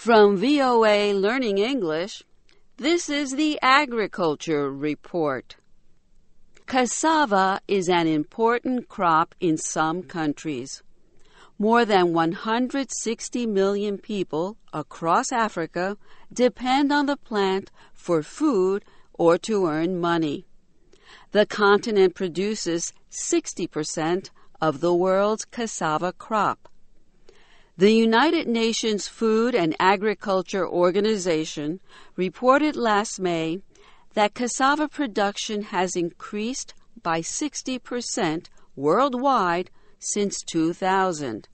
From VOA Learning English, this is the Agriculture Report. Cassava is an important crop in some countries. More than 160 million people across Africa depend on the plant for food or to earn money. The continent produces 60% of the world's cassava crop. The United Nations Food and Agriculture Organization reported last May that cassava production has increased by 60% worldwide since 2000.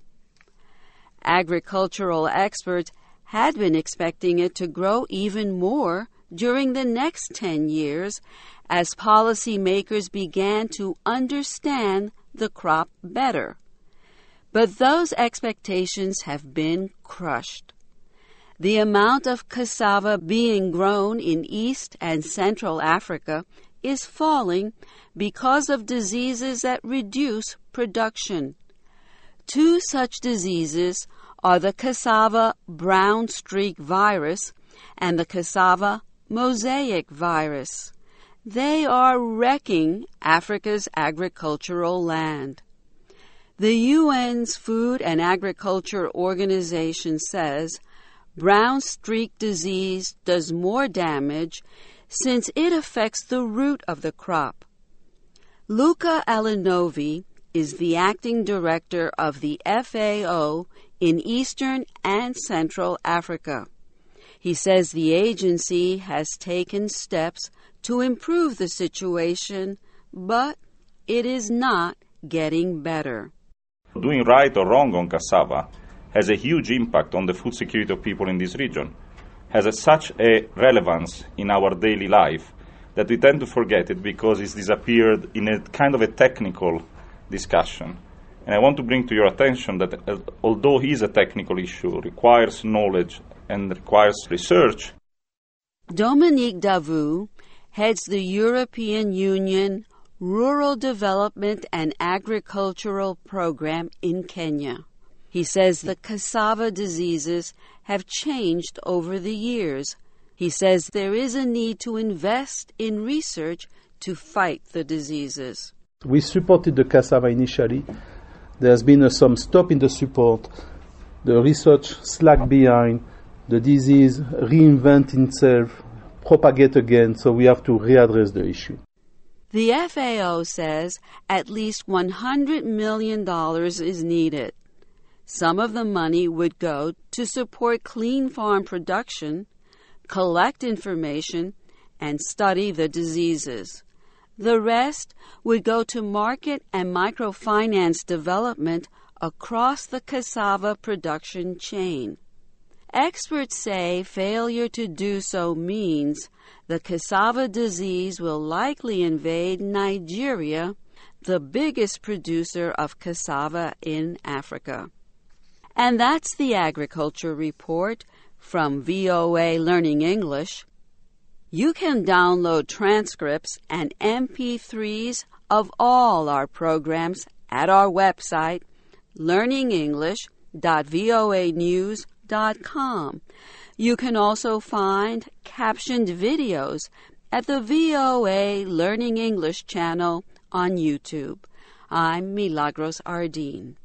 Agricultural experts had been expecting it to grow even more during the next 10 years as policymakers began to understand the crop better. But those expectations have been crushed. The amount of cassava being grown in East and Central Africa is falling because of diseases that reduce production. Two such diseases are the cassava brown streak virus and the cassava mosaic virus. They are wrecking Africa's agricultural land. The UN's Food and Agriculture Organization says brown streak disease does more damage since it affects the root of the crop. Luca Alinovi is the acting director of the FAO in Eastern and Central Africa. He says the agency has taken steps to improve the situation, but it is not getting better. Doing right or wrong on cassava has a huge impact on the food security of people in this region, has such a relevance in our daily life that we tend to forget it because it's disappeared in a kind of a technical discussion. And I want to bring to your attention that although it is a technical issue, requires knowledge and requires research. Dominique Davou heads the European Union Rural Development and Agricultural Program in Kenya. He says the cassava diseases have changed over the years. He says there is a need to invest in research to fight the diseases. We supported the cassava initially. There has been some stop in the support. The research slack behind. The disease reinvent itself, propagate again, so we have to readdress the issue. The FAO says at least $100 million is needed. Some of the money would go to support clean farm production, collect information, and study the diseases. The rest would go to market and microfinance development across the cassava production chain. Experts say failure to do so means the cassava disease will likely invade Nigeria, the biggest producer of cassava in Africa. And that's the Agriculture Report from VOA Learning English. You can download transcripts and MP3s of all our programs at our website, learningenglish.voanews.com. You can also find captioned videos at the VOA Learning English channel on YouTube. I'm Milagros Ardeen.